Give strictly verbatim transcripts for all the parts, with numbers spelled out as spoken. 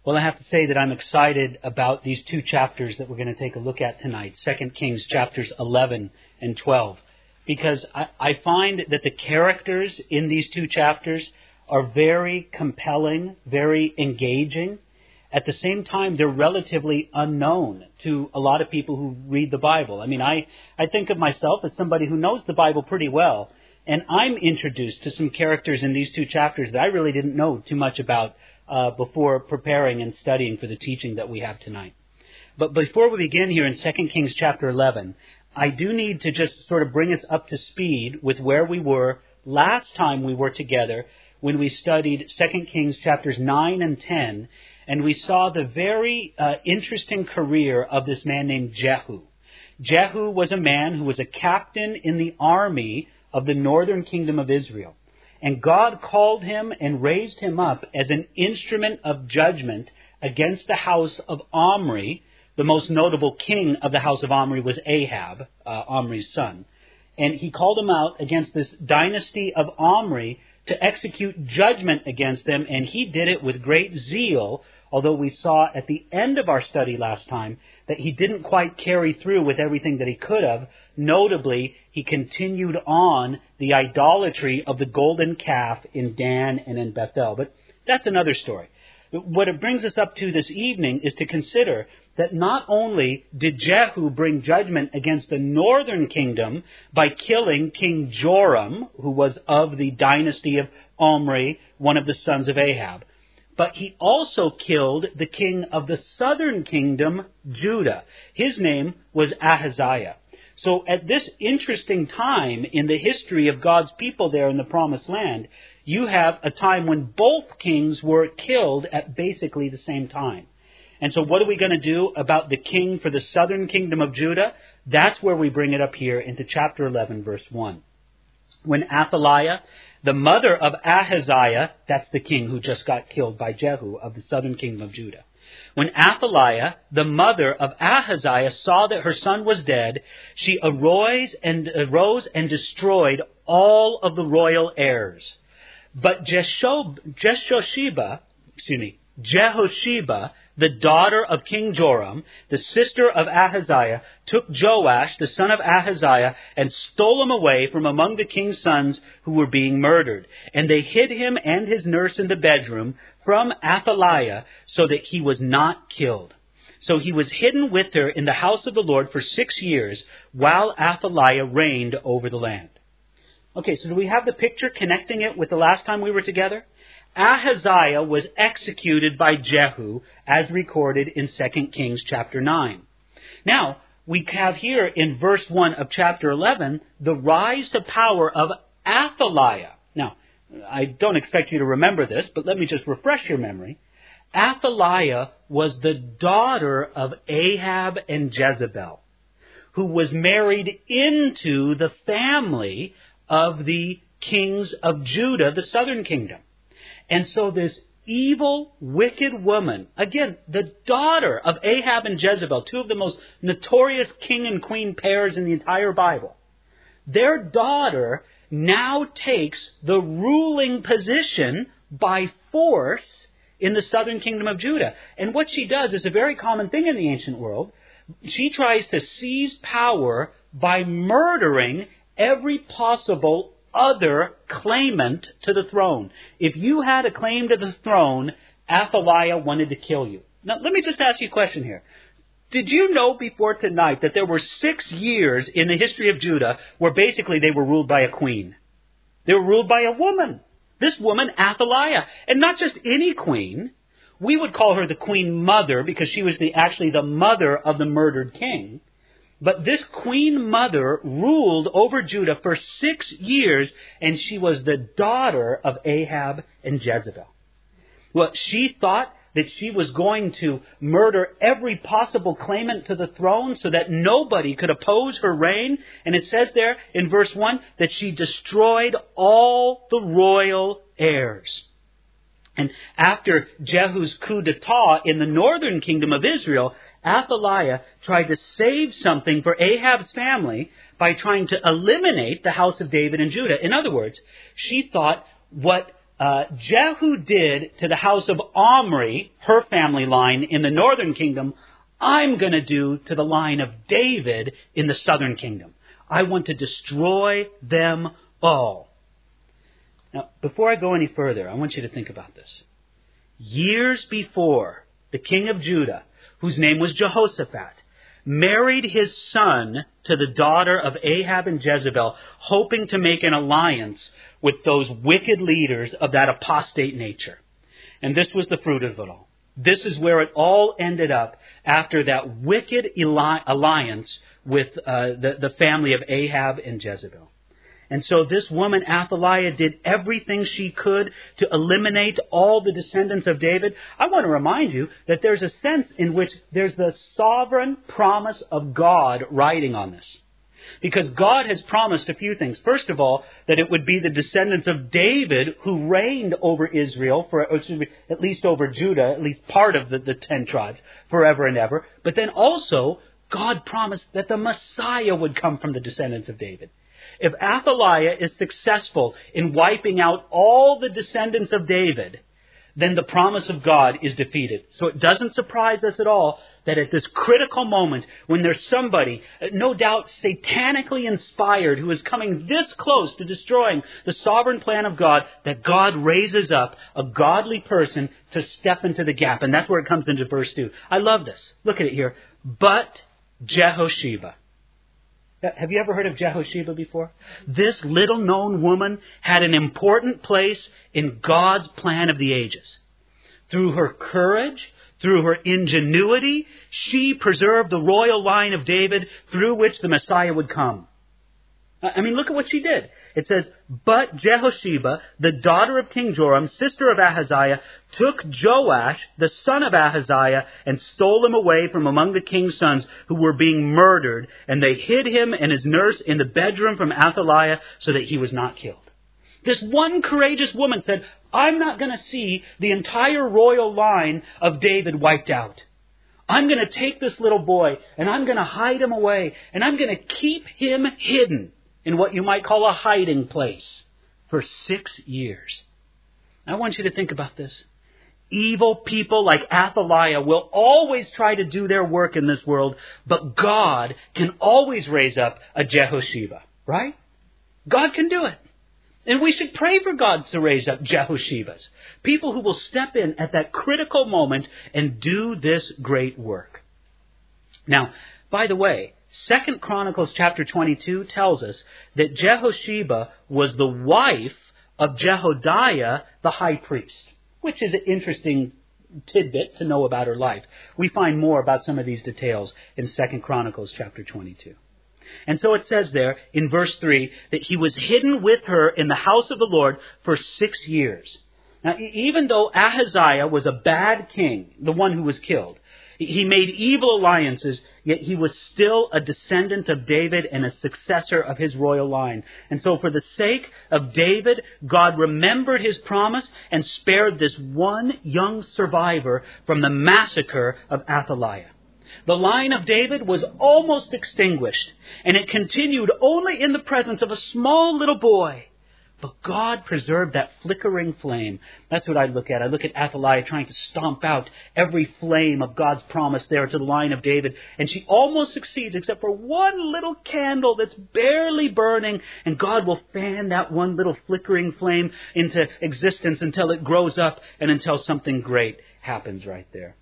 Well, I have to say that I'm excited about these two chapters that we're going to take a look at tonight, Second Kings chapters eleven and twelve, because I, I find that the characters in these two chapters are very compelling, very engaging. At the same time, they're relatively unknown to a lot of people who read the Bible. I mean, I, I think of myself as somebody who knows the Bible pretty well, and I'm introduced to some characters in these two chapters that I really didn't know too much about uh, before preparing and studying for the teaching that we have tonight. But before we begin here in Second Kings chapter eleven, I do need to just sort of bring us up to speed with where we were last time we were together when we studied Second Kings chapters nine and ten, and we saw the very uh, interesting career of this man named Jehu. Jehu was a man who was a captain in the army of the northern kingdom of Israel. And God called him and raised him up as an instrument of judgment against the house of Omri. The most notable king of the house of Omri was Ahab, uh, Omri's son. And he called him out against this dynasty of Omri to execute judgment against them, and he did it with great zeal, although we saw at the end of our study last time that he didn't quite carry through with everything that he could have. Notably, he continued on the idolatry of the golden calf in Dan and in Bethel. But that's another story. What it brings us up to this evening is to consider that not only did Jehu bring judgment against the northern kingdom by killing King Joram, who was of the dynasty of Omri, one of the sons of Ahab, but he also killed the king of the southern kingdom, Judah. His name was Ahaziah. So at this interesting time in the history of God's people there in the Promised Land, you have a time when both kings were killed at basically the same time. And so what are we going to do about the king for the southern kingdom of Judah? That's where we bring it up here into chapter eleven, verse one. When Athaliah, the mother of Ahaziah, that's the king who just got killed by Jehu of the southern kingdom of Judah. When Athaliah, the mother of Ahaziah, saw that her son was dead, she arose and arose and destroyed all of the royal heirs. But Jeshob, Jeshosheba, excuse me, Jehosheba, the daughter of King Joram, the sister of Ahaziah, took Joash, the son of Ahaziah, and stole him away from among the king's sons who were being murdered. And they hid him and his nurse in the bedroom from Athaliah so that he was not killed. So he was hidden with her in the house of the Lord for six years while Athaliah reigned over the land. Okay, so do we have the picture connecting it with the last time we were together? Ahaziah was executed by Jehu, as recorded in Second Kings chapter nine. Now, we have here in verse one of chapter eleven, the rise to power of Athaliah. Now, I don't expect you to remember this, but let me just refresh your memory. Athaliah was the daughter of Ahab and Jezebel, who was married into the family of the kings of Judah, the southern kingdom. And so this evil, wicked woman, again, the daughter of Ahab and Jezebel, two of the most notorious king and queen pairs in the entire Bible, their daughter now takes the ruling position by force in the southern kingdom of Judah. And what she does is a very common thing in the ancient world. She tries to seize power by murdering every possible other claimant to the throne. If you had a claim to the throne, Athaliah wanted to kill you. Now, let me just ask you a question here. Did you know before tonight that there were six years in the history of Judah where basically they were ruled by a queen? They were ruled by a woman. This woman, Athaliah. And not just any queen. We would call her the queen mother because she was the actually the mother of the murdered king. But this queen mother ruled over Judah for six years, and she was the daughter of Ahab and Jezebel. Well, she thought that she was going to murder every possible claimant to the throne so that nobody could oppose her reign. And it says there in verse one that she destroyed all the royal heirs. And after Jehu's coup d'etat in the northern kingdom of Israel, Athaliah tried to save something for Ahab's family by trying to eliminate the house of David and Judah. In other words, she thought what uh, Jehu did to the house of Omri, her family line in the northern kingdom, I'm going to do to the line of David in the southern kingdom. I want to destroy them all. Now, before I go any further, I want you to think about this. Years before, the king of Judah, whose name was Jehoshaphat, married his son to the daughter of Ahab and Jezebel, hoping to make an alliance with those wicked leaders of that apostate nature. And this was the fruit of it all. This is where it all ended up after that wicked alliance with uh, the, the family of Ahab and Jezebel. And so this woman, Athaliah, did everything she could to eliminate all the descendants of David. I want to remind you that there's a sense in which there's the sovereign promise of God riding on this. Because God has promised a few things. First of all, that it would be the descendants of David who reigned over Israel, for, or excuse me, at least over Judah, at least part of the, the ten tribes, forever and ever. But then also, God promised that the Messiah would come from the descendants of David. If Athaliah is successful in wiping out all the descendants of David, then the promise of God is defeated. So it doesn't surprise us at all that at this critical moment, when there's somebody, no doubt satanically inspired, who is coming this close to destroying the sovereign plan of God, that God raises up a godly person to step into the gap. And that's where it comes into verse two. I love this. Look at it here. But Jehosheba. Have you ever heard of Jehosheba before? This little-known woman had an important place in God's plan of the ages. Through her courage, through her ingenuity, she preserved the royal line of David through which the Messiah would come. I mean, look at what she did. It says, but Jehosheba, the daughter of King Joram, sister of Ahaziah, took Joash, the son of Ahaziah, and stole him away from among the king's sons who were being murdered. And they hid him and his nurse in the bedroom from Athaliah so that he was not killed. This one courageous woman said, I'm not going to see the entire royal line of David wiped out. I'm going to take this little boy and I'm going to hide him away and I'm going to keep him hidden in what you might call a hiding place for six years. I want you to think about this. Evil people like Athaliah will always try to do their work in this world, but God can always raise up a Jehosheba, right? God can do it. And we should pray for God to raise up Jehoshebas, people who will step in at that critical moment and do this great work. Now, by the way, Second Chronicles chapter twenty-two tells us that Jehosheba was the wife of Jehodiah, the high priest, which is an interesting tidbit to know about her life. We find more about some of these details in Second Chronicles chapter twenty-two. And so it says there in verse three that he was hidden with her in the house of the Lord for six years. Now, even though Ahaziah was a bad king, the one who was killed, he made evil alliances, yet he was still a descendant of David and a successor of his royal line. And so for the sake of David, God remembered his promise and spared this one young survivor from the massacre of Athaliah. The line of David was almost extinguished, and it continued only in the presence of a small little boy. But God preserved that flickering flame. That's what I look at. I look at Athaliah trying to stomp out every flame of God's promise there to the line of David. And she almost succeeds, except for one little candle that's barely burning. And God will fan that one little flickering flame into existence until it grows up and until something great happens right there.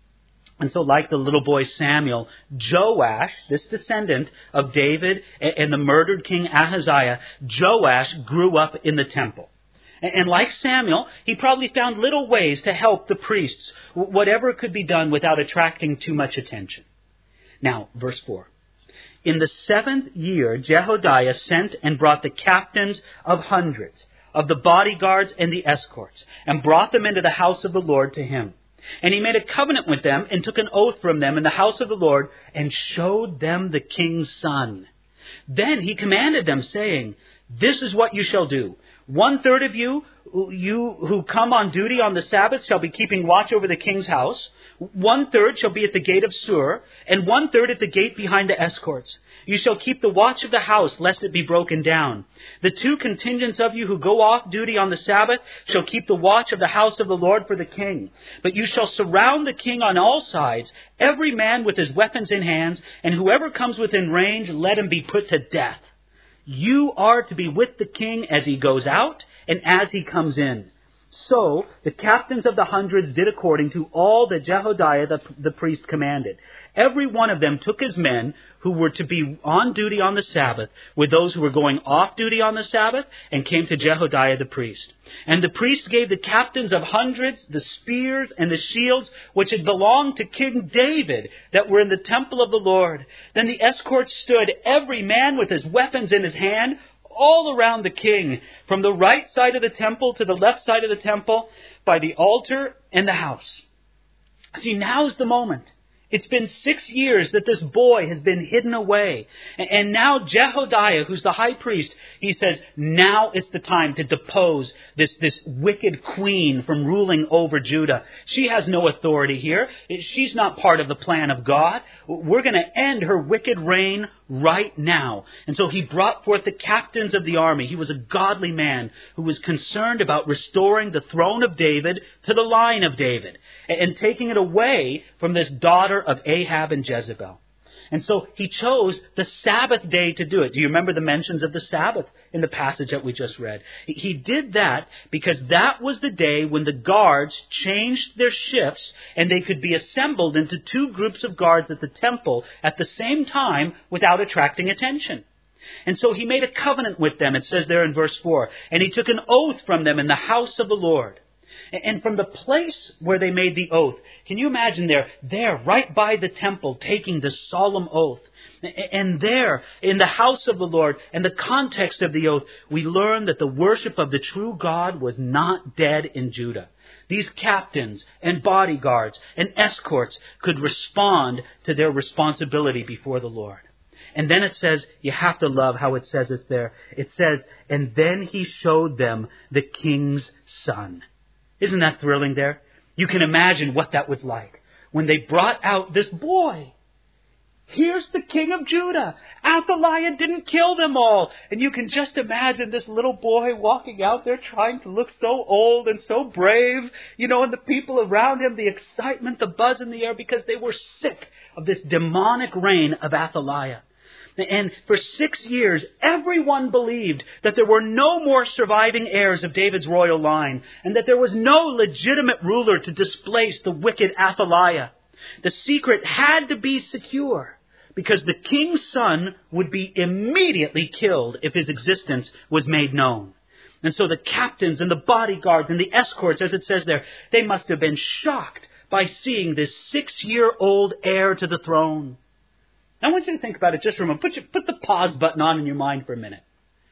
And so like the little boy Samuel, Joash, this descendant of David and the murdered king Ahaziah, Joash grew up in the temple. And like Samuel, he probably found little ways to help the priests, whatever could be done without attracting too much attention. Now, verse four. In the seventh year, Jehodiah sent and brought the captains of hundreds, of the bodyguards and the escorts, and brought them into the house of the Lord to him. And he made a covenant with them and took an oath from them in the house of the Lord and showed them the king's son. Then he commanded them, saying, this is what you shall do. One third of you, you who come on duty on the Sabbath, shall be keeping watch over the king's house. One third shall be at the gate of Sur, and one third at the gate behind the escorts. You shall keep the watch of the house, lest it be broken down. The two contingents of you who go off duty on the Sabbath shall keep the watch of the house of the Lord for the king. But you shall surround the king on all sides, every man with his weapons in hands, and whoever comes within range, let him be put to death. You are to be with the king as he goes out and as he comes in. So the captains of the hundreds did according to all that Jehoiada the, the priest commanded. Every one of them took his men who were to be on duty on the Sabbath with those who were going off duty on the Sabbath and came to Jehoiada the priest. And the priest gave the captains of hundreds the spears and the shields which had belonged to King David that were in the temple of the Lord. Then the escorts stood, every man with his weapons in his hand, all around the king, from the right side of the temple to the left side of the temple, by the altar and the house. See, now's the moment. It's been six years that this boy has been hidden away. And now Jehoiada, who's the high priest, he says, now it's the time to depose this, this wicked queen from ruling over Judah. She has no authority here. She's not part of the plan of God. We're going to end her wicked reign right now. And so he brought forth the captains of the army. He was a godly man who was concerned about restoring the throne of David to the line of David and taking it away from this daughter of Ahab and Jezebel. And so he chose the Sabbath day to do it. Do you remember the mentions of the Sabbath in the passage that we just read? He did that because that was the day when the guards changed their shifts and they could be assembled into two groups of guards at the temple at the same time without attracting attention. And so he made a covenant with them, it says there in verse four, and he took an oath from them in the house of the Lord. And from the place where they made the oath, can you imagine there, there, right by the temple, taking the solemn oath? And there, in the house of the Lord, and the context of the oath, we learn that the worship of the true God was not dead in Judah. These captains and bodyguards and escorts could respond to their responsibility before the Lord. And then it says, you have to love how it says it there. It says, and then he showed them the king's son. Isn't that thrilling there? You can imagine what that was like when they brought out this boy. Here's the king of Judah. Athaliah didn't kill them all. And you can just imagine this little boy walking out there trying to look so old and so brave. You know, and the people around him, the excitement, the buzz in the air, because they were sick of this demonic reign of Athaliah. And for six years, everyone believed that there were no more surviving heirs of David's royal line, and that there was no legitimate ruler to displace the wicked Athaliah. The secret had to be secure, because the king's son would be immediately killed if his existence was made known. And so the captains and the bodyguards and the escorts, as it says there, they must have been shocked by seeing this six-year-old heir to the throne. I want you to think about it just for a moment. Put, your, put the pause button on in your mind for a minute.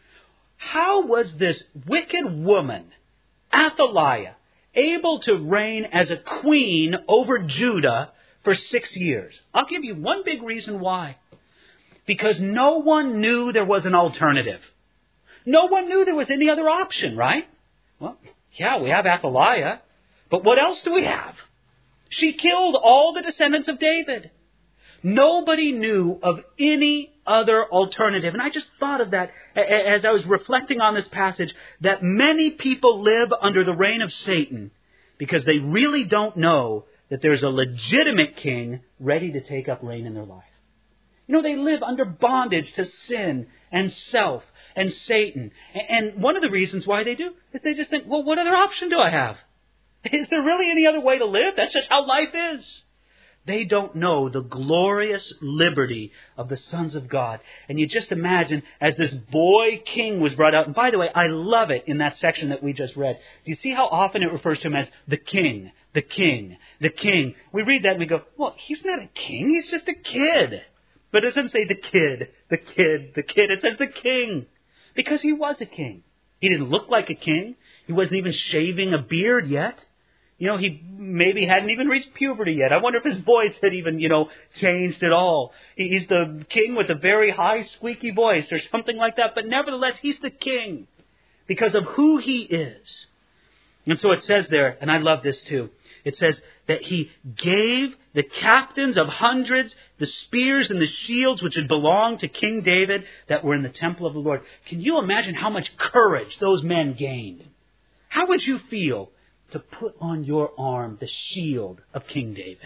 How was this wicked woman, Athaliah, able to reign as a queen over Judah for six years? I'll give you one big reason why. Because no one knew there was an alternative. No one knew there was any other option, right? Well, yeah, we have Athaliah, but what else do we have? She killed all the descendants of David. Nobody knew of any other alternative. And I just thought of that as I was reflecting on this passage, that many people live under the reign of Satan because they really don't know that there's a legitimate king ready to take up reign in their life. You know, they live under bondage to sin and self and Satan. And one of the reasons why they do is they just think, well, what other option do I have? Is there really any other way to live? That's just how life is. They don't know the glorious liberty of the sons of God. And you just imagine as this boy king was brought out. And by the way, I love it in that section that we just read. Do you see how often it refers to him as the king, the king, the king? We read that and we go, well, he's not a king. He's just a kid. But it doesn't say the kid, the kid, the kid. It says the king. Because he was a king. He didn't look like a king. He wasn't even shaving a beard yet. You know, he maybe hadn't even reached puberty yet. I wonder if his voice had even, you know, changed at all. He's the king with a very high, squeaky voice or something like that. But nevertheless, he's the king because of who he is. And so it says there, and I love this too, It says that he gave the captains of hundreds the spears and the shields which had belonged to King David that were in the temple of the Lord. Can you imagine how much courage those men gained? How would you feel to put on your arm the shield of King David?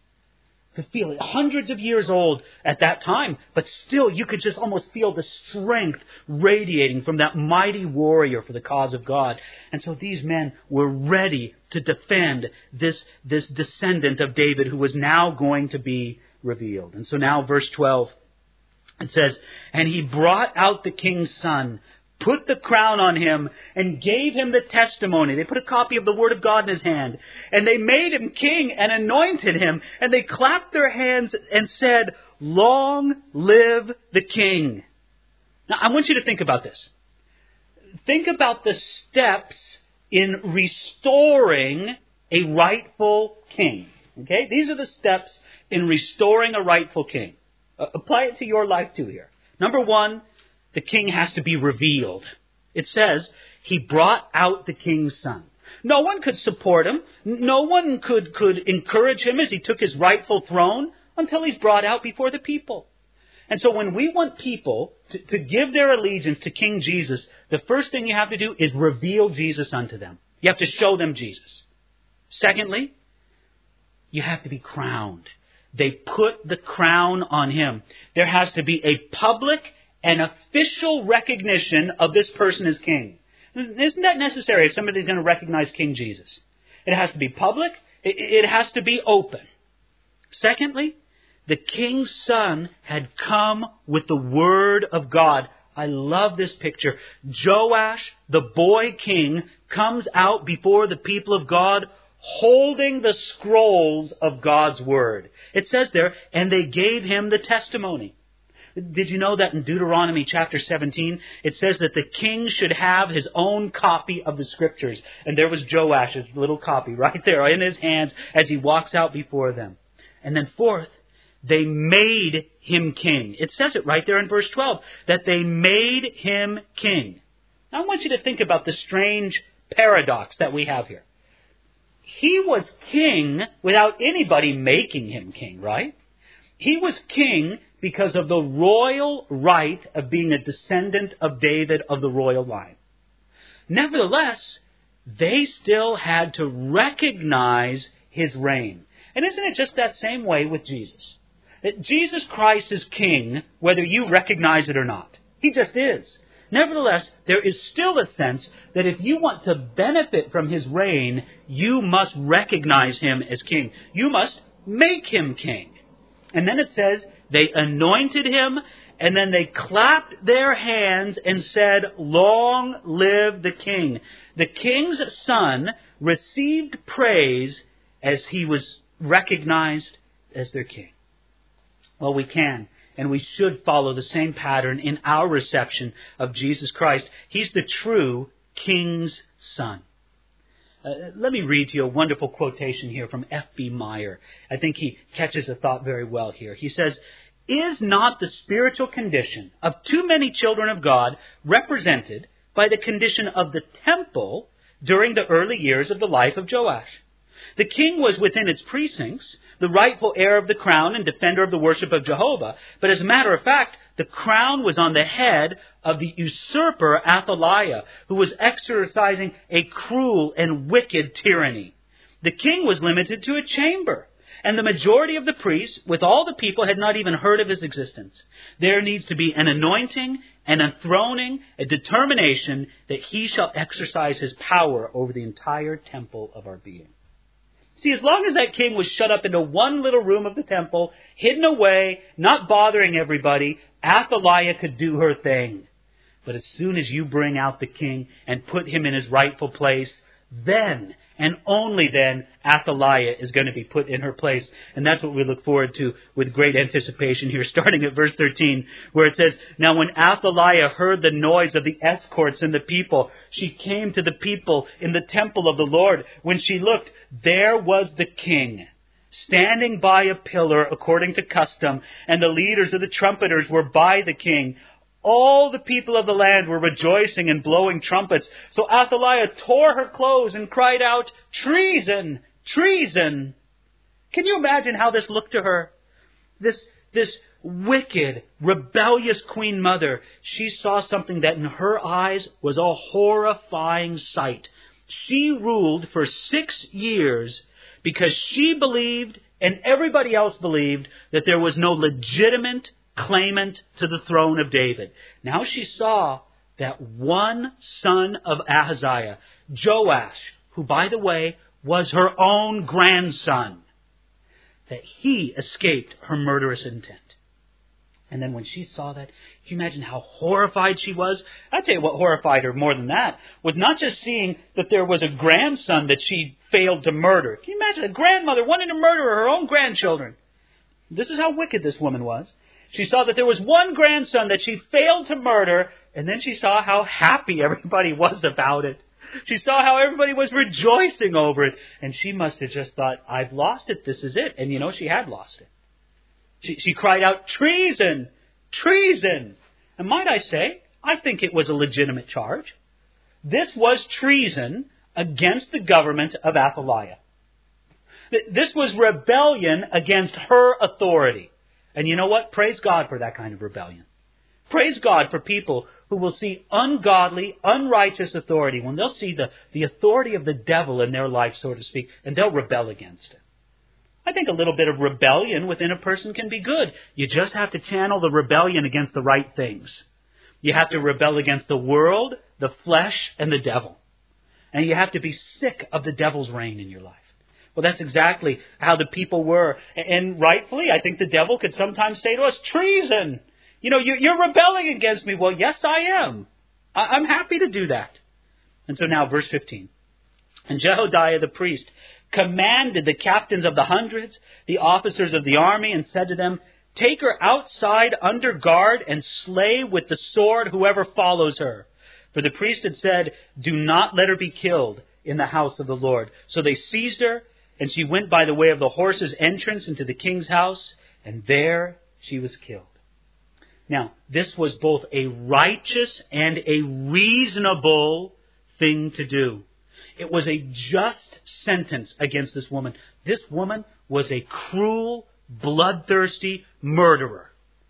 To feel it, hundreds of years old at that time, but still you could just almost feel the strength radiating from that mighty warrior for the cause of God. And so these men were ready to defend this, this descendant of David who was now going to be revealed. And so now verse twelve, it says, "And he brought out the king's son, put the crown on him, and gave him the testimony." They put a copy of the Word of God in his hand. "And they made him king and anointed him. And they clapped their hands and said, 'Long live the king.'" Now, I want you to think about this. Think about the steps in restoring a rightful king. Okay? These are the steps in restoring a rightful king. Uh, apply it to your life too here. Number one, the king has to be revealed. It says, he brought out the king's son. No one could support him. No one could, could encourage him as he took his rightful throne until he's brought out before the people. And so when we want people to, to give their allegiance to King Jesus, the first thing you have to do is reveal Jesus unto them. You have to show them Jesus. Secondly, you have to be crowned. They put the crown on him. There has to be a public an official recognition of this person as king. Isn't that necessary if somebody's going to recognize King Jesus? It has to be public. It has to be open. Secondly, the king's son had come with the word of God. I love this picture. Joash, the boy king, comes out before the people of God holding the scrolls of God's word. It says there, "And they gave him the testimony." Did you know that in Deuteronomy chapter seventeen, it says that the king should have his own copy of the scriptures. And there was Joash's little copy right there in his hands as he walks out before them. And then fourth, they made him king. It says it right there in verse twelve, that they made him king. Now I want you to think about the strange paradox that we have here. He was king without anybody making him king, right? He was king because of the royal right of being a descendant of David of the royal line. Nevertheless, they still had to recognize his reign. And isn't it just that same way with Jesus? That Jesus Christ is king whether you recognize it or not. He just is. Nevertheless, there is still a sense that if you want to benefit from his reign, you must recognize him as king. You must make him king. And then it says, they anointed him, and then they clapped their hands and said, "Long live the king." The king's son received praise as he was recognized as their king. Well, we can and we should follow the same pattern in our reception of Jesus Christ. He's the true king's son. Uh, let me read to you a wonderful quotation here from F B Meyer. I think he catches a thought very well here. He says, "Is not the spiritual condition of too many children of God represented by the condition of the temple during the early years of the life of Joash? The king was within its precincts, the rightful heir of the crown and defender of the worship of Jehovah. But as a matter of fact, the crown was on the head of the usurper Athaliah, who was exercising a cruel and wicked tyranny. The king was limited to a chamber, and the majority of the priests, with all the people, had not even heard of his existence. There needs to be an anointing, an enthroning, a determination that he shall exercise his power over the entire temple of our being." See, as long as that king was shut up into one little room of the temple, hidden away, not bothering everybody, Athaliah could do her thing. But as soon as you bring out the king and put him in his rightful place, then, and only then, Athaliah is going to be put in her place. And that's what we look forward to with great anticipation here, starting at verse thirteen, where it says, "Now when Athaliah heard the noise of the escorts and the people, she came to the people in the temple of the Lord. When she looked, there was the king, standing by a pillar according to custom, and the leaders of the trumpeters were by the king. All the people of the land were rejoicing and blowing trumpets. So Athaliah tore her clothes and cried out, 'Treason! treason. Can you imagine how this looked to her? This, this wicked, rebellious Queen Mother, she saw something that in her eyes was a horrifying sight. She ruled for six years because she believed, and everybody else believed, that there was no legitimate claimant to the throne of David. Now she saw that one son of Ahaziah, Joash, who, by the way, was her own grandson, that he escaped her murderous intent. And then when she saw that, can you imagine how horrified she was? I'd tell you what horrified her more than that was not just seeing that there was a grandson that she failed to murder. Can you imagine a grandmother wanting to murder her own grandchildren? This is how wicked this woman was. She saw that there was one grandson that she failed to murder, and then she saw how happy everybody was about it. She saw how everybody was rejoicing over it, and she must have just thought, I've lost it, this is it. And you know, she had lost it. She, she cried out, treason, treason. And might I say, I think it was a legitimate charge. This was treason against the government of Athaliah. This was rebellion against her authority. And you know what? Praise God for that kind of rebellion. Praise God for people who will see ungodly, unrighteous authority, when they'll see the, the authority of the devil in their life, so to speak, and they'll rebel against it. I think a little bit of rebellion within a person can be good. You just have to channel the rebellion against the right things. You have to rebel against the world, the flesh, and the devil. And you have to be sick of the devil's reign in your life. Well, that's exactly how the people were. And rightfully, I think the devil could sometimes say to us, treason. You know, you're rebelling against me. Well, yes, I am. I'm happy to do that. And so now, verse fifteen. And Jehoiada the priest commanded the captains of the hundreds, the officers of the army, and said to them, take her outside under guard and slay with the sword whoever follows her. For the priest had said, do not let her be killed in the house of the Lord. So they seized her, and she went by the way of the horse's entrance into the king's house, and there she was killed. Now, this was both a righteous and a reasonable thing to do. It was a just sentence against this woman. This woman was a cruel, bloodthirsty murderer.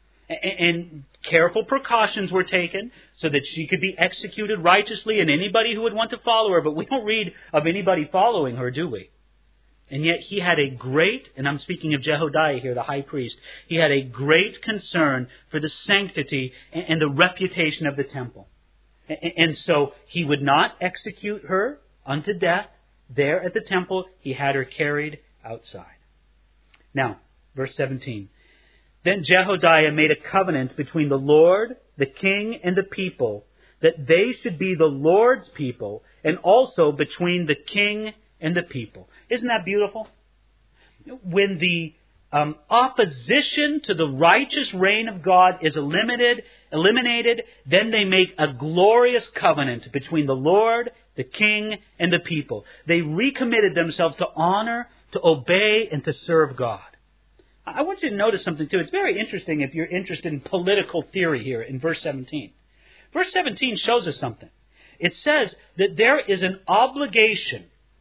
And careful precautions were taken so that she could be executed righteously, and anybody who would want to follow her. But we don't read of anybody following her, do we? And yet he had a great, and I'm speaking of Jehoiada here, the high priest, he had a great concern for the sanctity and the reputation of the temple. And so he would not execute her unto death there at the temple. He had her carried outside. Now, verse seventeen. Then Jehoiada made a covenant between the Lord, the king, and the people, that they should be the Lord's people, and also between the king and the people. Isn't that beautiful? When the um, opposition to the righteous reign of God is eliminated, eliminated, then they make a glorious covenant between the Lord, the king, and the people. They recommitted themselves to honor, to obey, and to serve God. I want you to notice something too. It's very interesting if you're interested in political theory here in verse seventeen. Verse seventeen shows us something. It says that there is an obligation,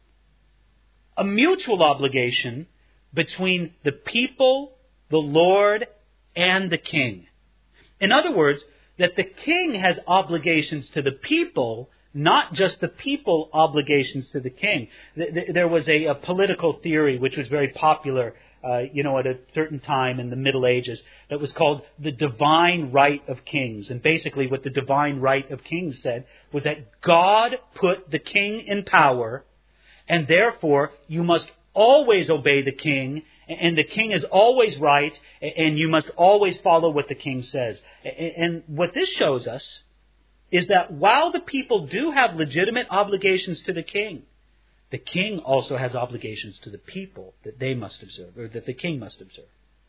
a mutual obligation between the people, the Lord, and the king. In other words, that the king has obligations to the people, not just the people obligations to the king. There was a, a political theory which was very popular Uh, you know, at a certain time in the Middle Ages, that was called the divine right of kings. And basically what the divine right of kings said was that God put the king in power, and therefore you must always obey the king, and the king is always right, and you must always follow what the king says. And what this shows us is that while the people do have legitimate obligations to the king, the king also has obligations to the people that they must observe, or that the king must observe.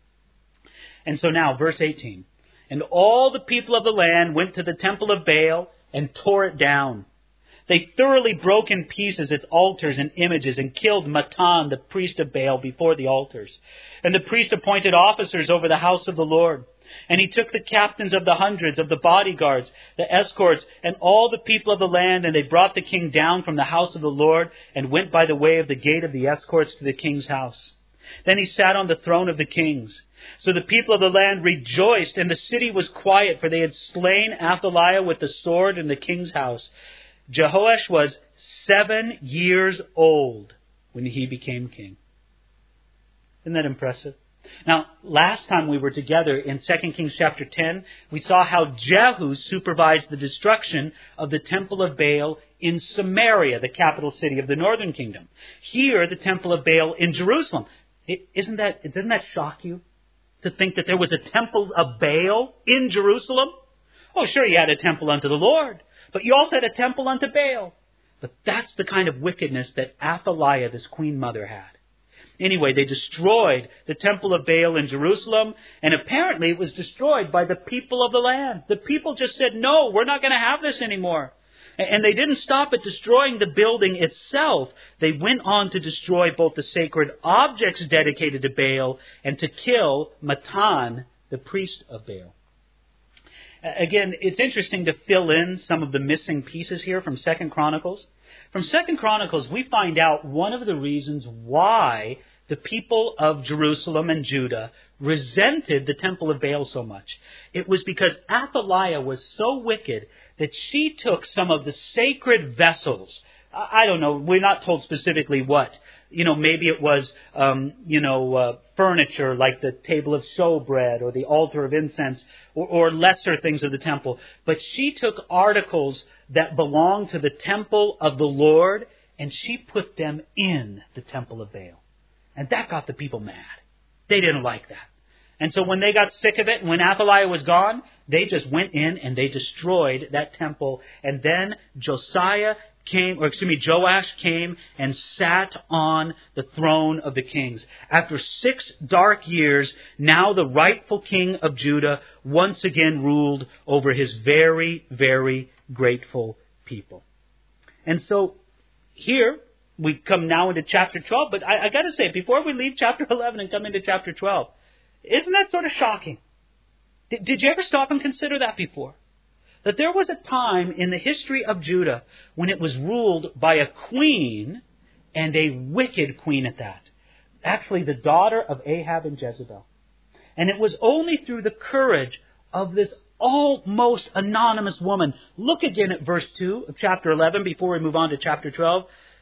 And so now, verse eighteen. And all the people of the land went to the temple of Baal and tore it down. They thoroughly broke in pieces its altars and images and killed Matan, the priest of Baal, before the altars. And the priest appointed officers over the house of the Lord. And he took the captains of the hundreds, of the bodyguards, the escorts, and all the people of the land, and they brought the king down from the house of the Lord and went by the way of the gate of the escorts to the king's house. Then he sat on the throne of the kings. So the people of the land rejoiced, and the city was quiet, for they had slain Athaliah with the sword in the king's house. Jehoash was seven years old when he became king. Isn't that impressive? Now, last time we were together in Second Kings chapter ten, we saw how Jehu supervised the destruction of the temple of Baal in Samaria, the capital city of the northern kingdom. Here, the temple of Baal in Jerusalem. It, isn't that, doesn't that shock you? To think that there was a temple of Baal in Jerusalem? Oh, sure, you had a temple unto the Lord, but you also had a temple unto Baal. But that's the kind of wickedness that Athaliah, this queen mother, had. Anyway, they destroyed the temple of Baal in Jerusalem, and apparently it was destroyed by the people of the land. The people just said, no, we're not going to have this anymore. And they didn't stop at destroying the building itself. They went on to destroy both the sacred objects dedicated to Baal and to kill Matan, the priest of Baal. Again, it's interesting to fill in some of the missing pieces here from Second Chronicles. From Second Chronicles, we find out one of the reasons why the people of Jerusalem and Judah resented the temple of Baal so much. It was because Athaliah was so wicked that she took some of the sacred vessels. I don't know, we're not told specifically what. You know, maybe it was, um, you know, uh, furniture like the table of showbread or the altar of incense or, or lesser things of the temple. But she took articles that belonged to the temple of the Lord and she put them in the temple of Baal. And that got the people mad. They didn't like that. And so when they got sick of it, and when Athaliah was gone, they just went in and they destroyed that temple. And then Josiah came, or excuse me, Joash came and sat on the throne of the kings. After six dark years, now the rightful king of Judah once again ruled over his very, very grateful people. And so here we come now into chapter twelve, but I, I got to say, before we leave chapter eleven and come into chapter twelve, isn't that sort of shocking? Did, did you ever stop and consider that before? That there was a time in the history of Judah when it was ruled by a queen, and a wicked queen at that. Actually, the daughter of Ahab and Jezebel. And it was only through the courage of this almost anonymous woman. Look again at verse two of chapter eleven before we move on to chapter twelve.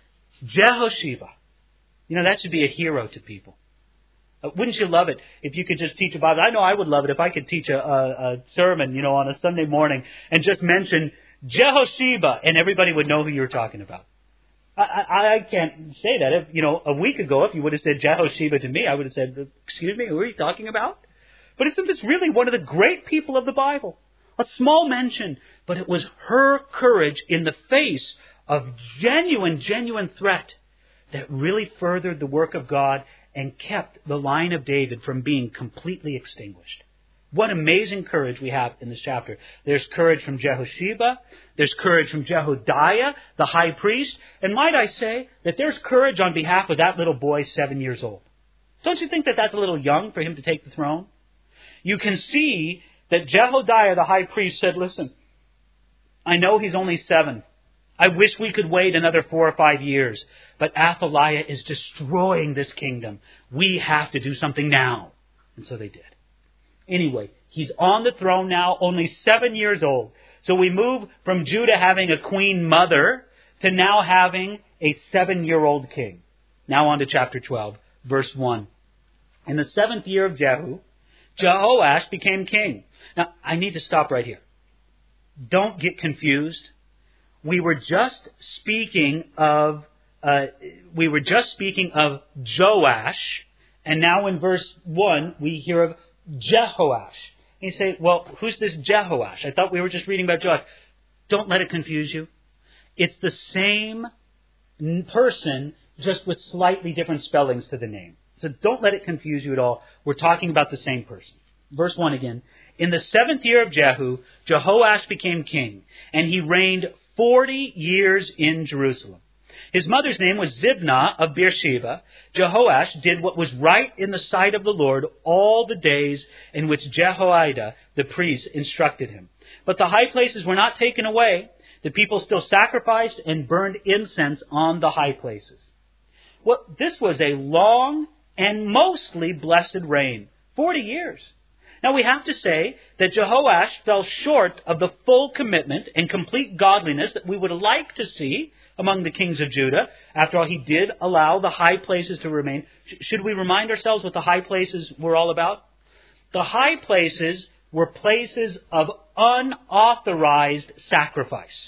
Jehosheba. You know, that should be a hero to people. Uh, wouldn't you love it if you could just teach about it? I know I would love it if I could teach a, a, a sermon, you know, on a Sunday morning and just mention Jehosheba and everybody would know who you're talking about. I, I, I can't say that. If, you know, a week ago, if you would have said Jehosheba to me, I would have said, excuse me, who are you talking about? But isn't this really one of the great people of the Bible? A small mention, but it was her courage in the face of genuine, genuine threat that really furthered the work of God and kept the line of David from being completely extinguished. What amazing courage we have in this chapter. There's courage from Jehosheba. There's courage from Jehodiah, the high priest. And might I say that there's courage on behalf of that little boy, seven years old. Don't you think that that's a little young for him to take the throne? You can see that Jehodiah, the high priest, said, listen, I know he's only seven. I wish we could wait another four or five years. But Athaliah is destroying this kingdom. We have to do something now. And so they did. Anyway, he's on the throne now, only seven years old. So we move from Judah having a queen mother to now having a seven-year-old king. Now on to chapter twelve, verse one. In the seventh year of Jehu, Jehoash became king. Now, I need to stop right here. Don't get confused. We were just speaking of uh, we were just speaking of Joash, and now in verse one we hear of Jehoash. And you say, well, who's this Jehoash? I thought we were just reading about Joash. Don't let it confuse you. It's the same person, just with slightly different spellings to the name. So don't let it confuse you at all. We're talking about the same person. Verse one again. In the seventh year of Jehu, Jehoash became king, and he reigned forty years in Jerusalem. His mother's name was Zibnah of Beersheba. Jehoash did what was right in the sight of the Lord all the days in which Jehoiada the priest instructed him. But the high places were not taken away. The people still sacrificed and burned incense on the high places. Well, this was a long and mostly blessed reign. Forty years. Now we have to say that Jehoash fell short of the full commitment and complete godliness that we would like to see among the kings of Judah. After all, he did allow the high places to remain. Should we remind ourselves what the high places were all about? The high places were places of unauthorized sacrifice.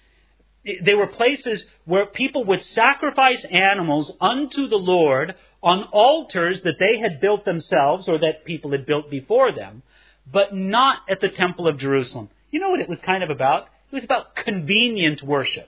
They were places where people would sacrifice animals unto the Lord on altars that they had built themselves or that people had built before them, but not at the Temple of Jerusalem. You know what it was kind of about? It was about convenient worship.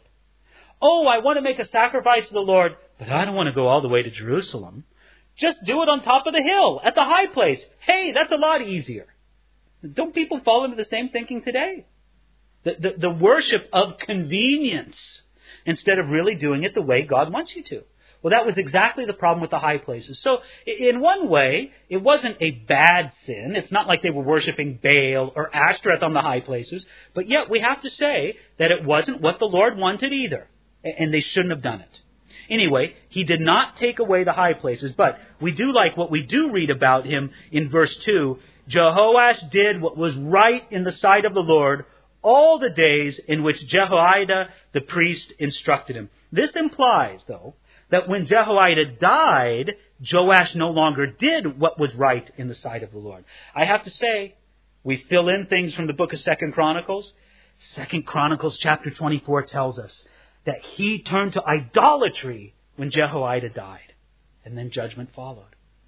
Oh, I want to make a sacrifice to the Lord, but I don't want to go all the way to Jerusalem. Just do it on top of the hill, at the high place. Hey, that's a lot easier. Don't people fall into the same thinking today? The, the, the worship of convenience instead of really doing it the way God wants you to. Well, that was exactly the problem with the high places. So, in one way, it wasn't a bad sin. It's not like they were worshiping Baal or Ashtoreth on the high places. But yet, we have to say that it wasn't what the Lord wanted either. And they shouldn't have done it. Anyway, he did not take away the high places. But we do like what we do read about him in verse two. Jehoash did what was right in the sight of the Lord all the days in which Jehoiada the priest instructed him. This implies, though, that when Jehoiada died, Joash no longer did what was right in the sight of the Lord. I have to say, we fill in things from the book of Second Chronicles. Second Chronicles chapter twenty-four tells us that he turned to idolatry when Jehoiada died. And then judgment followed.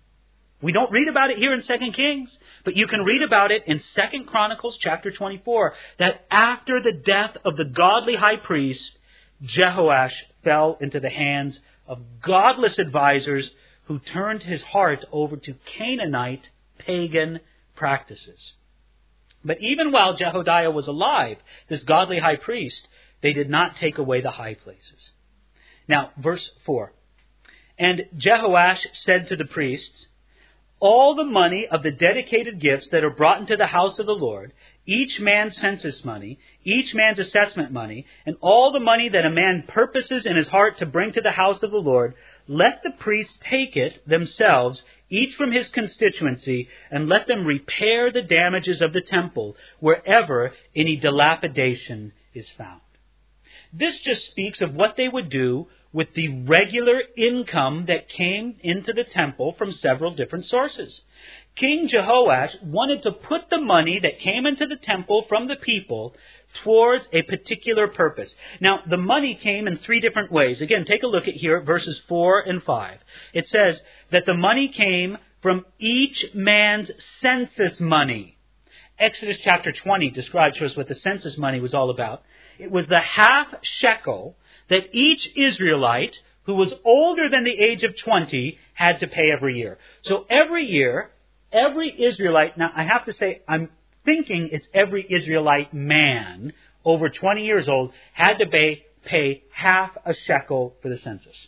We don't read about it here in Second Kings, but you can read about it in Second Chronicles chapter twenty-four, that after the death of the godly high priest, Jehoash fell into the hands of godless advisors who turned his heart over to Canaanite pagan practices. But even while Jehoiada was alive, this godly high priest, they did not take away the high places. Now, verse four. And Jehoash said to the priests, all the money of the dedicated gifts that are brought into the house of the Lord, each man's census money, each man's assessment money, and all the money that a man purposes in his heart to bring to the house of the Lord, let the priests take it themselves, each from his constituency, and let them repair the damages of the temple wherever any dilapidation is found. This just speaks of what they would do with the regular income that came into the temple from several different sources. King Jehoash wanted to put the money that came into the temple from the people towards a particular purpose. Now, the money came in three different ways. Again, take a look at here at verses four and five. It says that the money came from each man's census money. Exodus chapter twenty describes to us what the census money was all about. It was the half shekel that each Israelite who was older than the age of twenty had to pay every year. So every year, every Israelite, now I have to say, I'm thinking it's every Israelite man over twenty years old had to pay, pay half a shekel for the census.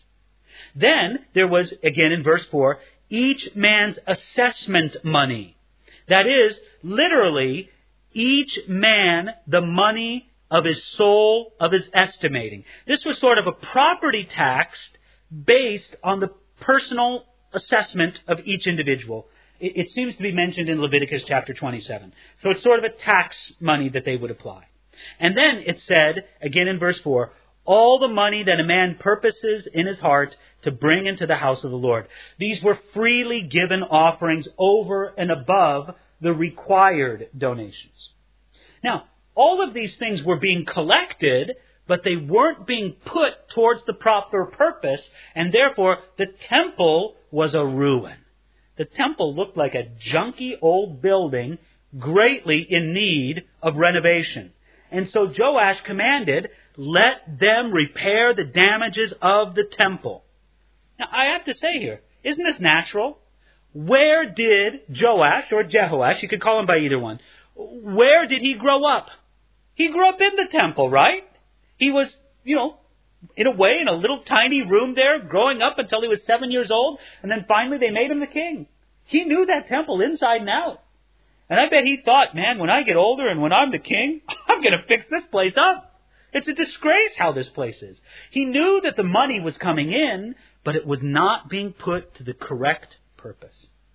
Then there was, again in verse four, each man's assessment money. That is, literally, each man the money of his soul, of his estimating. This was sort of a property tax based on the personal assessment of each individual. It, it seems to be mentioned in Leviticus chapter twenty-seven. So it's sort of a tax money that they would apply. And then it said, again in verse four, all the money that a man purposes in his heart to bring into the house of the Lord. These were freely given offerings over and above the required donations. Now, all of these things were being collected, but they weren't being put towards the proper purpose, and therefore the temple was a ruin. The temple looked like a junky old building, greatly in need of renovation. And so Joash commanded, let them repair the damages of the temple. Now, I have to say here, isn't this natural? Where did Joash, or Jehoash, you could call him by either one, where did he grow up? He grew up in the temple, right? He was, you know, in a way, in a little tiny room there, growing up until he was seven years old, and then finally they made him the king. He knew that temple inside and out. And I bet he thought, man, when I get older and when I'm the king, I'm going to fix this place up. It's a disgrace how this place is. He knew that the money was coming in, but it was not being put to the correct purpose.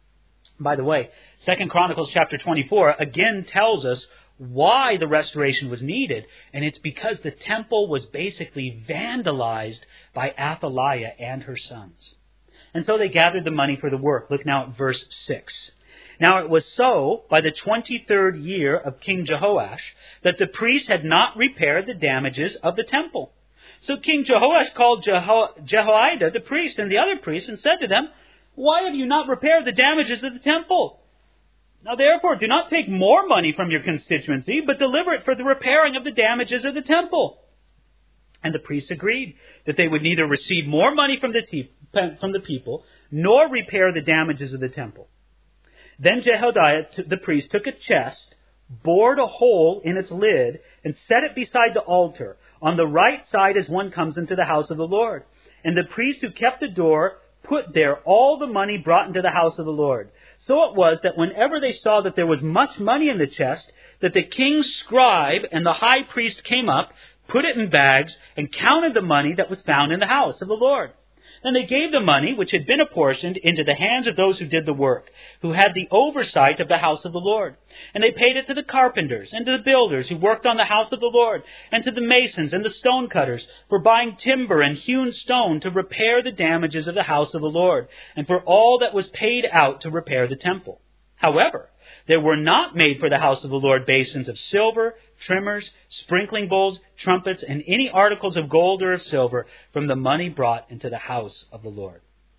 By the way, Second Chronicles chapter twenty-four again tells us why the restoration was needed, and it's because the temple was basically vandalized by Athaliah and her sons. And so they gathered the money for the work. Look now at verse six. Now it was so, by the twenty-third year of King Jehoash, that the priests had not repaired the damages of the temple. So King Jehoash called Jeho- Jehoiada, the priest, and the other priests, and said to them, "Why have you not repaired the damages of the temple? Now therefore, do not take more money from your constituency, but deliver it for the repairing of the damages of the temple." And the priests agreed that they would neither receive more money from the, te- from the people, nor repair the damages of the temple. Then Jehoiada, the priest, took a chest, bored a hole in its lid, and set it beside the altar, on the right side as one comes into the house of the Lord. And the priest who kept the door put there all the money brought into the house of the Lord. So it was that whenever they saw that there was much money in the chest, that the king's scribe and the high priest came up, put it in bags, and counted the money that was found in the house of the Lord. Then they gave the money, which had been apportioned, into the hands of those who did the work, who had the oversight of the house of the Lord. And they paid it to the carpenters, and to the builders who worked on the house of the Lord, and to the masons and the stone cutters, for buying timber and hewn stone to repair the damages of the house of the Lord, and for all that was paid out to repair the temple. However, there were not made for the house of the Lord basins of silver, trimmers, sprinkling bowls, trumpets, and any articles of gold or of silver from the money brought into the house of the Lord.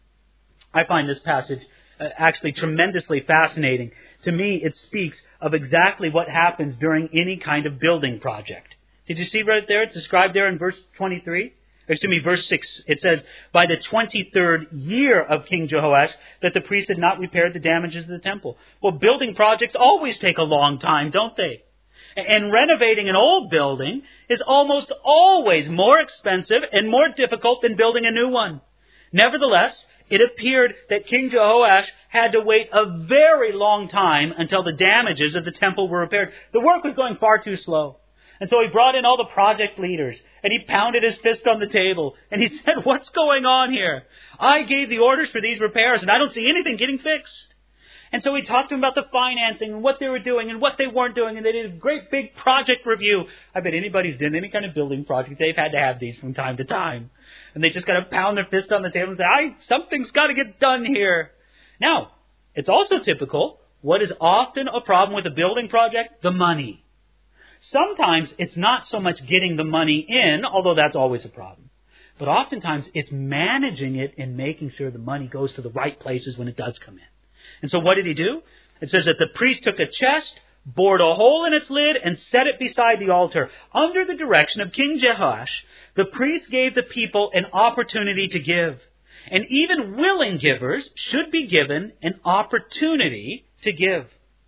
I find this passage uh, actually tremendously fascinating. To me, it speaks of exactly what happens during any kind of building project. Did you see right there? It's described there in verse twenty-three. Excuse me, verse six, it says, by the twenty-third year of King Jehoash, that the priests had not repaired the damages of the temple. Well, building projects always take a long time, don't they? And renovating an old building is almost always more expensive and more difficult than building a new one. Nevertheless, it appeared that King Jehoash had to wait a very long time until the damages of the temple were repaired. The work was going far too slow. And so he brought in all the project leaders, and he pounded his fist on the table, and he said, "What's going on here? I gave the orders for these repairs, and I don't see anything getting fixed." And so he talked to them about the financing and what they were doing and what they weren't doing, and they did a great big project review. I bet anybody's done any kind of building project, they've had to have these from time to time. And they just got to pound their fist on the table and say, I, something's got to get done here. Now, it's also typical, what is often a problem with a building project? The money. Sometimes it's not so much getting the money in, although that's always a problem. But oftentimes it's managing it and making sure the money goes to the right places when it does come in. And so what did he do? It says that the priest took a chest, bored a hole in its lid, and set it beside the altar. Under the direction of King Jehoash, the priest gave the people an opportunity to give. And even willing givers should be given an opportunity to give.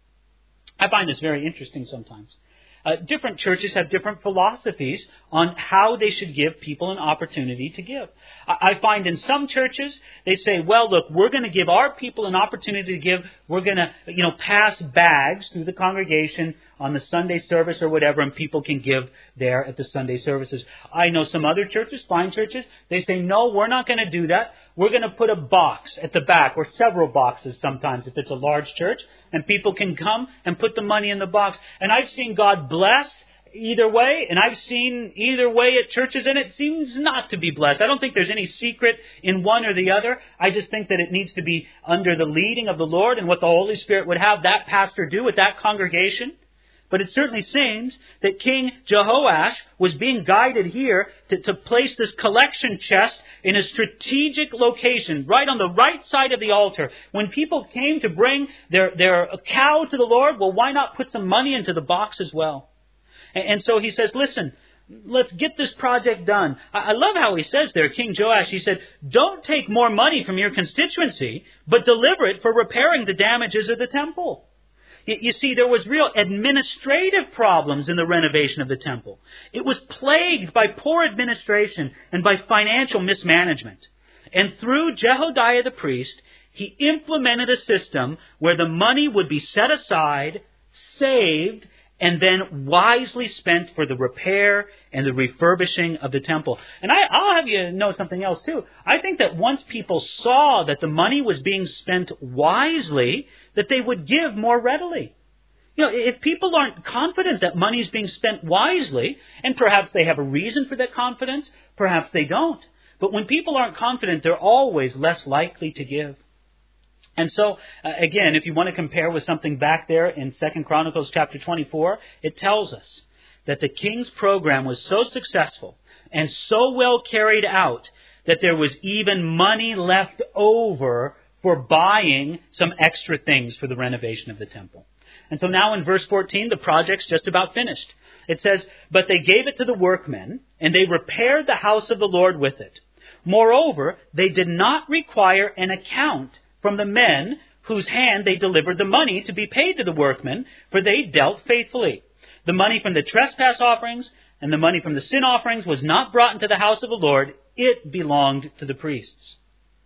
I find this very interesting sometimes. Uh, different churches have different philosophies on how they should give people an opportunity to give. I, I find in some churches, they say, well, look, we're going to give our people an opportunity to give. We're going to, you know, pass bags through the congregation on the Sunday service or whatever, and people can give there at the Sunday services. I know some other churches, fine churches, they say, no, we're not going to do that. We're going to put a box at the back, or several boxes sometimes if it's a large church, and people can come and put the money in the box. And I've seen God bless either way, and I've seen either way at churches, and it seems not to be blessed. I don't think there's any secret in one or the other. I just think that it needs to be under the leading of the Lord and what the Holy Spirit would have that pastor do with that congregation. But it certainly seems that King Jehoash was being guided here to, to place this collection chest in a strategic location, right on the right side of the altar. When people came to bring their, their cow to the Lord, well, why not put some money into the box as well? And, and so he says, listen, let's get this project done. I, I love how he says there, King Joash, he said, don't take more money from your constituency, but deliver it for repairing the damages of the temple. You, you see, there was real administrative problems in the renovation of the temple. It was plagued by poor administration and by financial mismanagement. And through Jehodiah the priest, he implemented a system where the money would be set aside, saved, and then wisely spent for the repair and the refurbishing of the temple. And I, I'll have you know something else too. I think that once people saw that the money was being spent wisely, that they would give more readily. You know, if people aren't confident that money is being spent wisely, and perhaps they have a reason for that confidence, perhaps they don't. But when people aren't confident, they're always less likely to give. And so, uh, again, if you want to compare with something back there in Second Chronicles chapter twenty-four, it tells us that the king's program was so successful and so well carried out that there was even money left over for buying some extra things for the renovation of the temple. And so now in verse fourteen, the project's just about finished. It says, "But they gave it to the workmen, and they repaired the house of the Lord with it. Moreover, they did not require an account from the men whose hand they delivered the money to be paid to the workmen, for they dealt faithfully. The money from the trespass offerings and the money from the sin offerings was not brought into the house of the Lord. It belonged to the priests."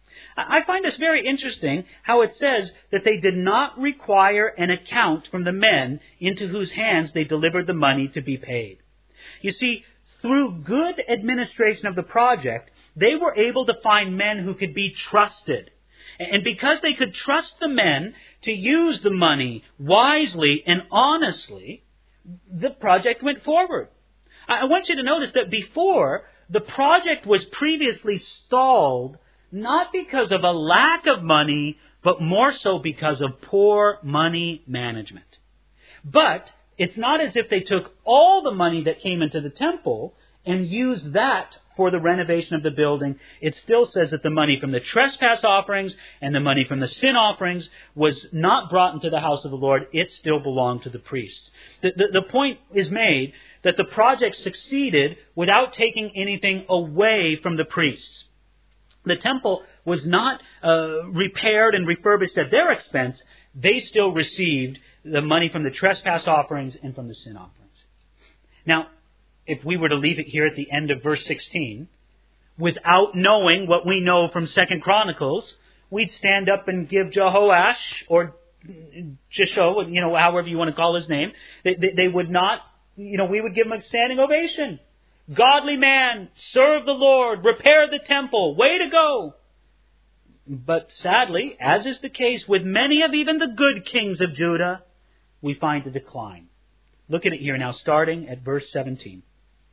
I find this very interesting, how it says that they did not require an account from the men into whose hands they delivered the money to be paid. You see, through good administration of the project, they were able to find men who could be trusted. And because they could trust the men to use the money wisely and honestly, the project went forward. I want you to notice that before, the project was previously stalled, not because of a lack of money, but more so because of poor money management. But it's not as if they took all the money that came into the temple and used that for the renovation of the building. It still says that the money from the trespass offerings and the money from the sin offerings was not brought into the house of the Lord. It still belonged to the priests. The, the, the point is made that the project succeeded without taking anything away from the priests. The temple was not uh, repaired and refurbished at their expense. They still received the money from the trespass offerings and from the sin offerings. Now, if we were to leave it here at the end of verse sixteen, without knowing what we know from Second Chronicles, we'd stand up and give Jehoash, or Jesho, you know, however you want to call his name, they, they, they would not, you know, we would give him a standing ovation. Godly man, serve the Lord, repair the temple, way to go. But sadly, as is the case with many of even the good kings of Judah, we find a decline. Look at it here now, starting at verse seventeen.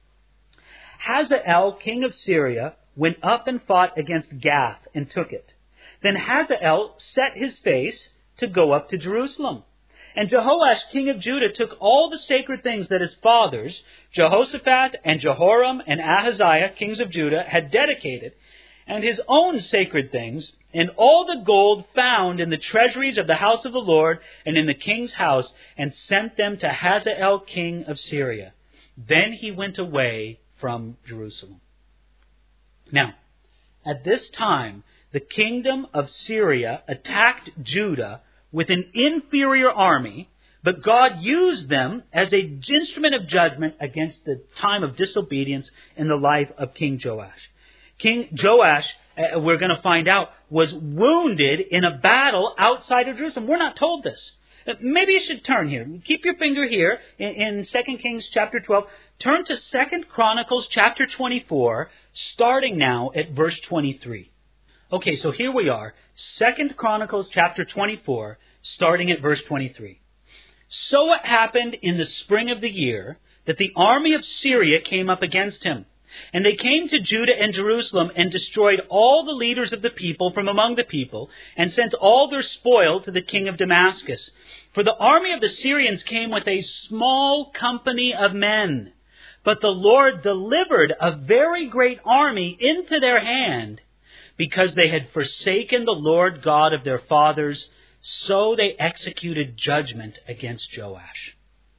Hazael, king of Syria, went up and fought against Gath and took it. Then Hazael set his face to go up to Jerusalem. And Jehoash, king of Judah, took all the sacred things that his fathers, Jehoshaphat and Jehoram and Ahaziah, kings of Judah, had dedicated, and his own sacred things, and all the gold found in the treasuries of the house of the Lord and in the king's house, and sent them to Hazael, king of Syria. Then he went away from Jerusalem. Now, at this time, the kingdom of Syria attacked Judah with an inferior army, but God used them as an instrument of judgment against the time of disobedience in the life of King Joash. King Joash, uh, we're going to find out, was wounded in a battle outside of Jerusalem. We're not told this. Uh, maybe you should turn here. Keep your finger here in, in Second Kings chapter twelve. Turn to Second Chronicles chapter twenty-four, starting now at verse twenty-three. Okay, so here we are, Second Chronicles chapter twenty-four, starting at verse twenty-three. So it happened in the spring of the year that the army of Syria came up against him. And they came to Judah and Jerusalem and destroyed all the leaders of the people from among the people, and sent all their spoil to the king of Damascus. For the army of the Syrians came with a small company of men, but the Lord delivered a very great army into their hand, because they had forsaken the Lord God of their fathers, so they executed judgment against Joash.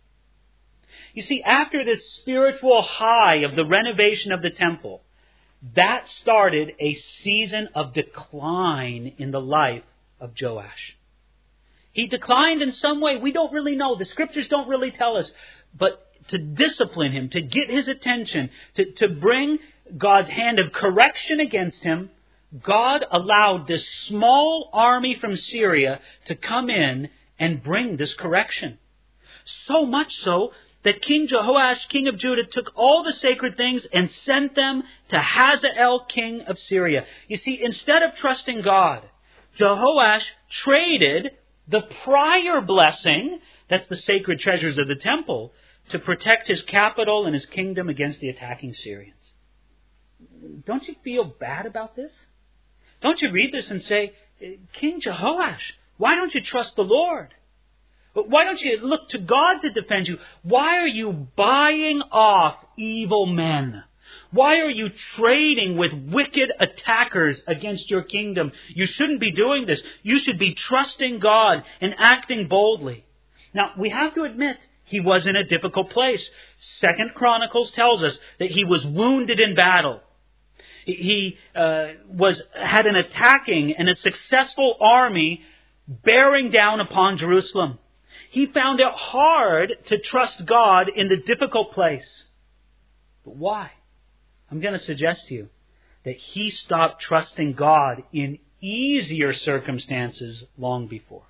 You see, after this spiritual high of the renovation of the temple, that started a season of decline in the life of Joash. He declined in some way. We don't really know. The Scriptures don't really tell us. But to discipline him, to get his attention, to, to bring God's hand of correction against him, God allowed this small army from Syria to come in and bring this correction. So much so that King Jehoash, king of Judah, took all the sacred things and sent them to Hazael, king of Syria. You see, instead of trusting God, Jehoash traded the prior blessing, that's the sacred treasures of the temple, to protect his capital and his kingdom against the attacking Syrians. Don't you feel bad about this? Don't you read this and say, King Jehoash, why don't you trust the Lord? Why don't you look to God to defend you? Why are you buying off evil men? Why are you trading with wicked attackers against your kingdom? You shouldn't be doing this. You should be trusting God and acting boldly. Now, we have to admit, he was in a difficult place. Second Chronicles tells us that he was wounded in battle. He uh, was had an attacking and a successful army bearing down upon Jerusalem. He found it hard to trust God in the difficult place. But why? I'm going to suggest to you that he stopped trusting God in easier circumstances long before.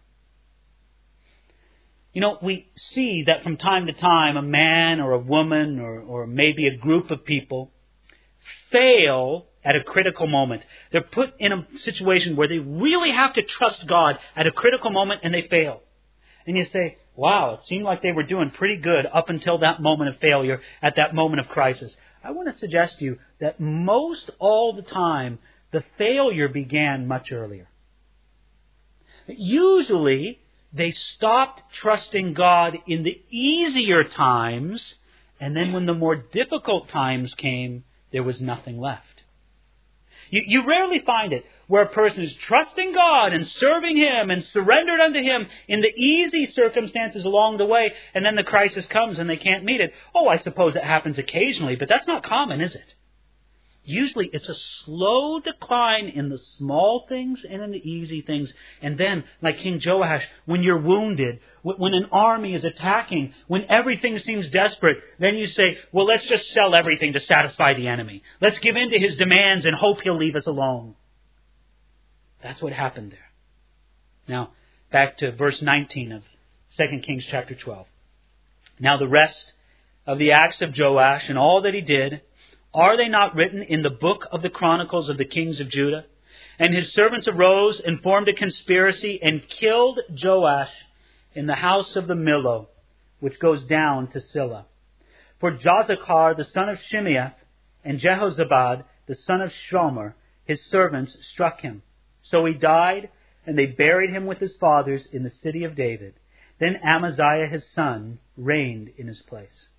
You know, we see that from time to time a man or a woman or, or maybe a group of people fail at a critical moment. They're put in a situation where they really have to trust God at a critical moment and they fail. And you say, wow, it seemed like they were doing pretty good up until that moment of failure, at that moment of crisis. I want to suggest to you that most all the time, the failure began much earlier. Usually, they stopped trusting God in the easier times, and then when the more difficult times came, there was nothing left. You, you rarely find it where a person is trusting God and serving Him and surrendered unto Him in the easy circumstances along the way, and then the crisis comes and they can't meet it. Oh, I suppose it happens occasionally, but that's not common, is it? Usually it's a slow decline in the small things and in the easy things. And then, like King Joash, when you're wounded, when an army is attacking, when everything seems desperate, then you say, well, let's just sell everything to satisfy the enemy. Let's give in to his demands and hope he'll leave us alone. That's what happened there. Now, back to verse nineteen of Second Kings chapter twelve. Now the rest of the acts of Joash and all that he did, are they not written in the book of the Chronicles of the kings of Judah? And his servants arose and formed a conspiracy and killed Joash in the house of the Millo, which goes down to Silla. For Jozachar, the son of Shimeath, and Jehozabad, the son of Shomer, his servants, struck him. So he died, and they buried him with his fathers in the city of David. Then Amaziah, his son, reigned in his place.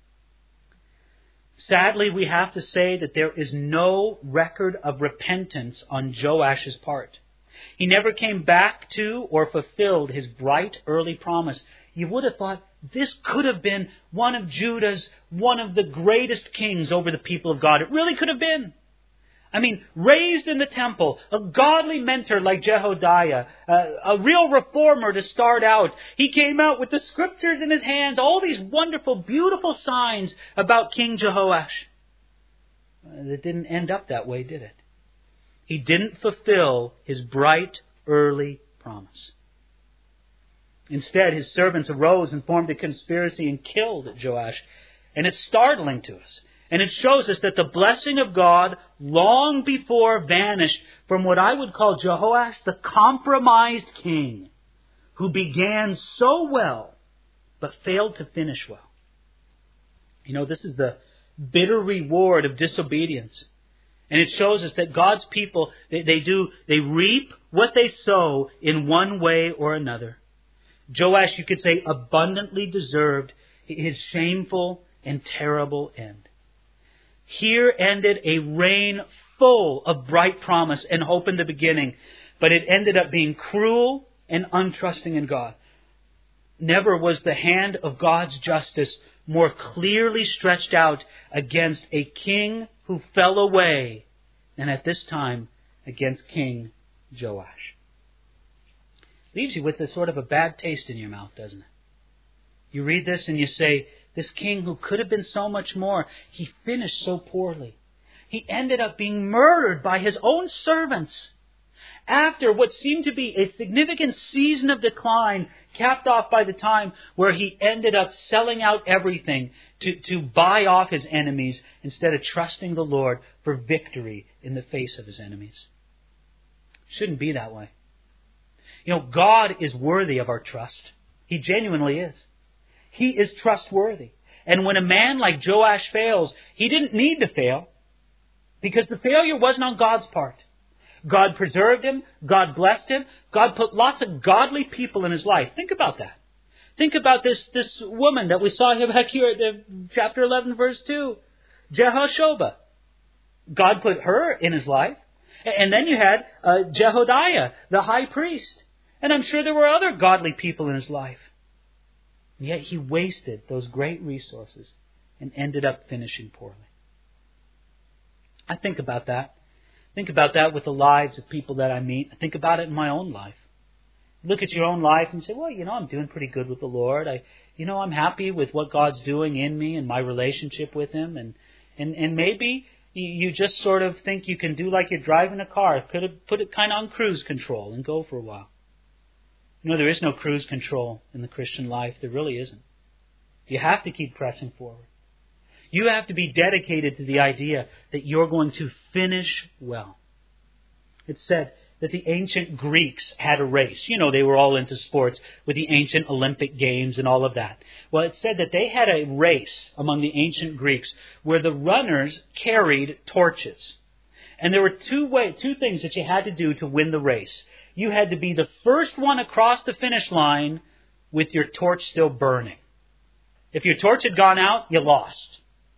Sadly, we have to say that there is no record of repentance on Joash's part. He never came back to or fulfilled his bright early promise. You would have thought this could have been one of Judah's, one of the greatest kings over the people of God. It really could have been. I mean, raised in the temple, a godly mentor like Jehodiah, uh, a real reformer to start out. He came out with the scriptures in his hands, all these wonderful, beautiful signs about King Jehoash. Uh, it didn't end up that way, did it? He didn't fulfill his bright, early promise. Instead, his servants arose and formed a conspiracy and killed Joash. And it's startling to us. And it shows us that the blessing of God long before vanished from what I would call Jehoash, the compromised king, who began so well, but failed to finish well. You know, this is the bitter reward of disobedience. And it shows us that God's people, they, they do, they reap what they sow in one way or another. Joash, you could say, abundantly deserved his shameful and terrible end. Here ended a reign full of bright promise and hope in the beginning, but it ended up being cruel and untrusting in God. Never was the hand of God's justice more clearly stretched out against a king who fell away than at this time against King Joash. leaves you with a sort of a bad taste in your mouth, doesn't it? You read this and you say, this king who could have been so much more, he finished so poorly. He ended up being murdered by his own servants after what seemed to be a significant season of decline, capped off by the time where he ended up selling out everything to, to buy off his enemies instead of trusting the Lord for victory in the face of his enemies. Shouldn't be that way. You know, God is worthy of our trust. He genuinely is. He is trustworthy. And when a man like Joash fails, he didn't need to fail, because the failure wasn't on God's part. God preserved him. God blessed him. God put lots of godly people in his life. Think about that. Think about this, this woman that we saw back here at chapter eleven, verse two. Jehoshobah. God put her in his life. And then you had uh, Jehoiada, the high priest. And I'm sure there were other godly people in his life. And yet he wasted those great resources and ended up finishing poorly. I think about that. Think about that with the lives of people that I meet. I think about it in my own life. Look at your own life and say, well, you know, I'm doing pretty good with the Lord. I, you know, I'm happy with what God's doing in me and my relationship with Him. And, and, and maybe you just sort of think you can do like you're driving a car. Could have put it kind of on cruise control and go for a while. You know, there is no cruise control in the Christian life. There really isn't. You have to keep pressing forward. You have to be dedicated to the idea that you're going to finish well. It's said that the ancient Greeks had a race. You know, they were all into sports with the ancient Olympic Games and all of that. Well, it said that they had a race among the ancient Greeks where the runners carried torches. And there were two way, two things that you had to do to win the race. You had to be the first one across the finish line with your torch still burning. If your torch had gone out, you lost.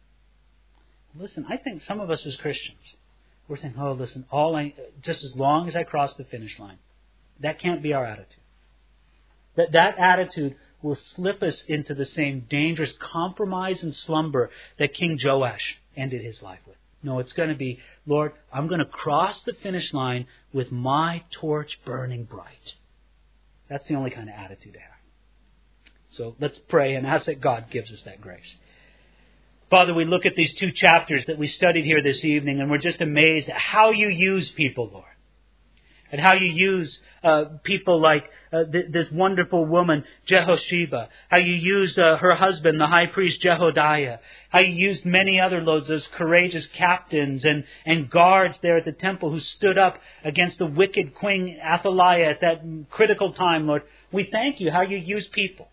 Listen, I think some of us as Christians, we're saying, oh, listen, all I, just as long as I cross the finish line. That can't be our attitude. That, that attitude will slip us into the same dangerous compromise and slumber that King Joash ended his life with. No, it's going to be, Lord, I'm going to cross the finish line with my torch burning bright. That's the only kind of attitude to have. So let's pray and ask that God gives us that grace. Father, we look at these two chapters that we studied here this evening, and we're just amazed at how you use people, Lord. And how you use uh, people like uh, th- this wonderful woman, Jehosheba. How you use uh, her husband, the high priest, Jehoiada. How you used many other loads, those courageous captains and, and guards there at the temple who stood up against the wicked Queen Athaliah at that critical time, Lord. We thank you how you use people.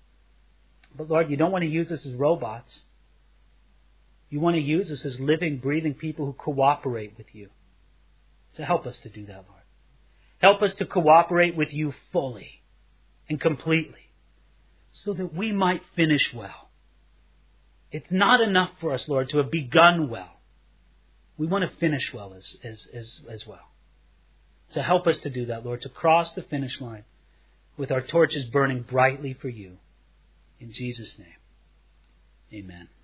But Lord, you don't want to use us as robots. You want to use us as living, breathing people who cooperate with you. So help us to do that, Lord. Help us to cooperate with you fully and completely so that we might finish well. It's not enough for us, Lord, to have begun well. We want to finish well as, as, as, as well. So help us to do that, Lord, to cross the finish line with our torches burning brightly for you. In Jesus' name, amen.